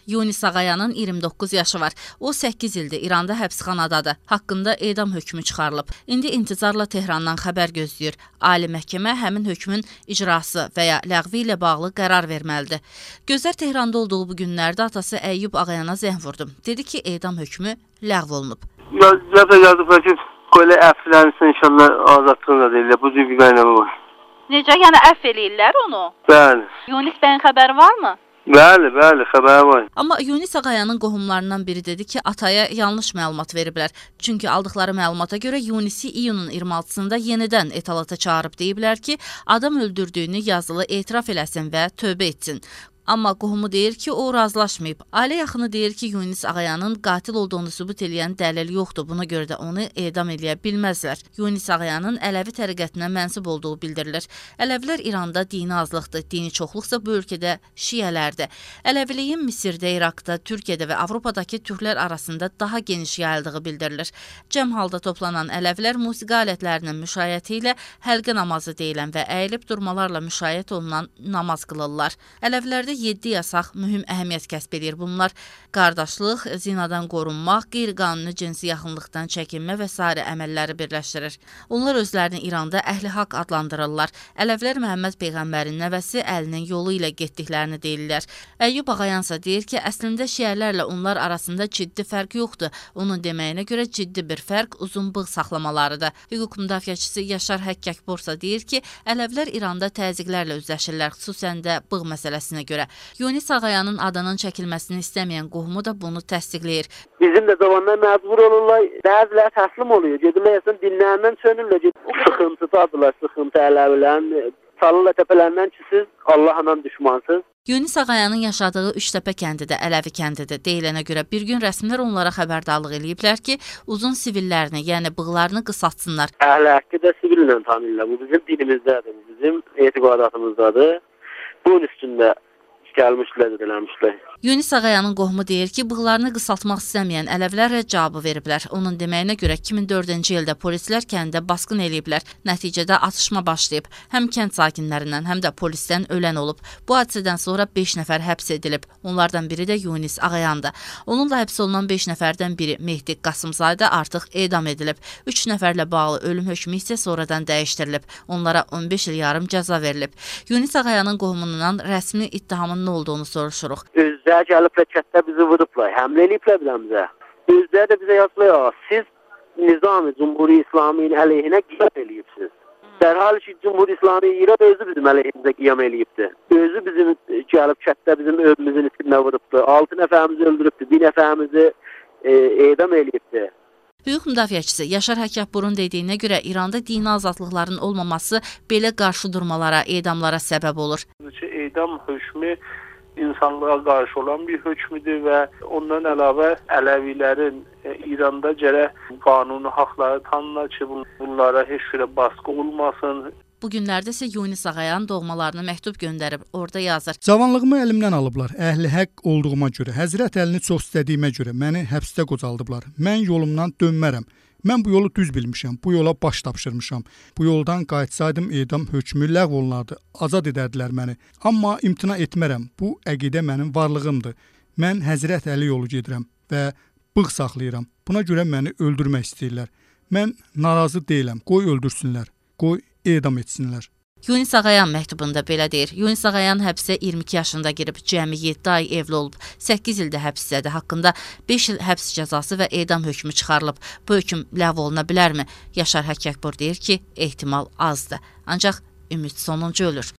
Yunis Ağayanın 29 yaşı var. O 8 ildir İranda həbsxanadadır. Haqqında edam hökmü çıxarılıb. İndi intizarla Tehrandan xəbər gözləyir. Ali məhkəmə həmin hökmün icrası və ya ləğvi ilə bağlı qərar verməlidir. Gözlər Tehranda olduğu bu günlərdə atası Əyyub Ağayana zəng vurdum. Dedi ki, edam hökmü ləğv olunub. Yazıblar ki, böyle əflənsin inşallah azadlığında deyirlər. Bu cür bir qaynamı var. Necə, yəni əff eləyirlər onu? Bəli. Yunis bəyin xəbəri varmı? Bəli, xəbəri var. Amma Yunis Ağayanın qohumlarından biri dedi ki, ataya yanlış məlumat veriblər. Çünki aldıqları məlumata görə Yunisi iyunun 26-sında yenidən etalata çağırıb deyiblər ki, adam öldürdüyünü yazılı etiraf eləsin və tövbə etsin. Amma qohumu deyir ki, o razılaşmayıb. Ailə yaxını deyir ki, Yunis Ağayanın qatil olduğunu sübut eləyən dəlil yoxdur. Buna görə də onu edam eləyə bilməzlər. Yunis Ağayanın Ələvi təriqətinə mənsub olduğu bildirilir. Ələvilər İranda dini azlıqdır. Dini çoxluqsa bu ölkədə şiələrdir. Ələviliyin Misirdə, İraqda, Türkiyədə və Avropadakı türklər arasında daha geniş yayıldığı bildirilir. Cəm halda toplanan Ələvilər musiqi alətlərinin müşayiəti ilə həlqə namazı deyilən və əyilib durmalarla müşayiət olunan namaz qılırlar. Ələvlərdə 7 yasaq mühüm əhəmiyyət kəsb edir. Bunlar qardaşlıq, zinadan qorunmaq, qeyri-qanuni cinsi yaxınlıqdan çəkinmə və s. əməlləri birləşdirir. Onlar özlərini İranda əhli haqq adlandırırlar. Ələvlər Məhəmməd Peyğəmbərin nəvəsi Əlinin yolu ilə getdiklərini deyirlər. Əyyub Ağayansa deyir ki, əslində şiələrlə onlar arasında ciddi fərq yoxdur. Onun deməyinə görə ciddi bir fərq uzun bığ saxlamalarıdır. Hüquq müdafiəçisi Yaşar Həkkəkborsa deyir ki, Ələvlər İranda təzyiqlərlə üzləşirlər, xüsusən də bığ məsələsinə görə. Yunis Ağayanın adının çəkilməsini istəməyən qohumu da bunu təsdiqləyir. Bizim də zamanlar məcbur olurlar, bəziləri təslim oluyor. Gedməyəsən dinlərindən çönürlər. Sıxıntıdadılar, sıxıntı Ələvilərin. Salırlar təpələrindən ki, siz Allahla düşmansız. Yunis Ağayanın yaşadığı Üçtəpə kəndi də Ələvi kəndidir. Deyilənə görə bir gün rəsmilər onlara xəbərdarlıq eləyiblər ki, uzun sivillerini, yəni bığlarını qısaltsınlar. Əhli haqqı da sivillə tanıyırlar. Bu bizim dilimizdədir, bizim etiqadatımızdadır. Bunun üstündə gəlmişlər, eləmişlər. Yunis Ağayanın qohumu deyir ki, bığlarını qısaltmaq istəməyən Ələvlərə cavabı veriblər. Onun deməyinə görə 2004-cü ildə polislər kəndə basqın eləyiblər. Nəticədə atışma başlayıb. Həm kənd sakinlərindən, həm də polisdən ölən olub. Bu hadisədən sonra 5 nəfər həbs edilib. Onlardan biri də Yunis Ağayandır. Onunla həbs olunan 5 nəfərdən biri Mehdi Qasımzadə artıq edam edilib. 3 nəfərlə bağlı ölüm hökmü isə sonradan dəyişdirilib. Onlara 15 il yarım cəza verilib. Yunis Ağayanın qohumundan rəsmi ittihamın nə olduğunu soruşuruq. Özləri gəliblər kətdə bizi vurublar, həmlə eləyiblər bizə. Özləri də bizə yazırlar, siz Nizam-ı Cumhuri İslamiyin əleyhinə qiyam eləyibsiniz. Dərhal ki, Cumhuri İslami İrad özü bizim əleyhimizə qiyam eləyibdir. Özü bizim gəlib kətdə bizim övümüzün üstünə vurubdur. 6 nəfərimizi öldürübdür, 1 nəfərimizi edam eləyibdir. Hüquq müdafiəçisi Yaşar Həkkəkborun dediyinə görə İranda dini azadlıqların olmaması belə qarşıdurmalara, edamlara səbəb olur. Edam hökmü insanlığa qarşı olan bir hökmüdür və ondan əlavə Ələvilərin İranda gərək qanuni haqları tanınır ki, bunlara heç bir baskı olmasın. Bu günlərdə isə Yunis Ağayan doğmalarına məktub göndərib, orada yazır. Cavanlığımı əlimdən alıblar, əhli haqq olduğuma görə, Həzrət Əlini çox istədiyimə görə məni həbsdə qocaldıblar. Mən yolumdan dönmərəm. Mən bu yolu düz bilmişəm, bu yola baş tapşırmışam. Bu yoldan qayıtsaydım edam hökmü ləğv olunardı, azad edərdilər məni. Amma imtina etmərəm, bu əqidə mənim varlığımdır. Mən Həzrət Əli yolu gedirəm və bığ saxlayıram. Buna görə məni öldürmək istəyirlər. Mən narazı deyiləm, qoy öldürsünlər, qoy edam etsinlər. Yunis Ağayan məktubunda belə deyir. Yunis Ağayan həbsə 22 yaşında girib, cəmi 7 ay evli olub, 8 ildə həbsdədir. Haqqında 5 il həbs cəzası və edam hökmü çıxarılıb. Bu hökm ləğv oluna bilərmi? Yaşar Həkkəkbor deyir ki, ehtimal azdır. Ancaq ümid sonuncu ölür.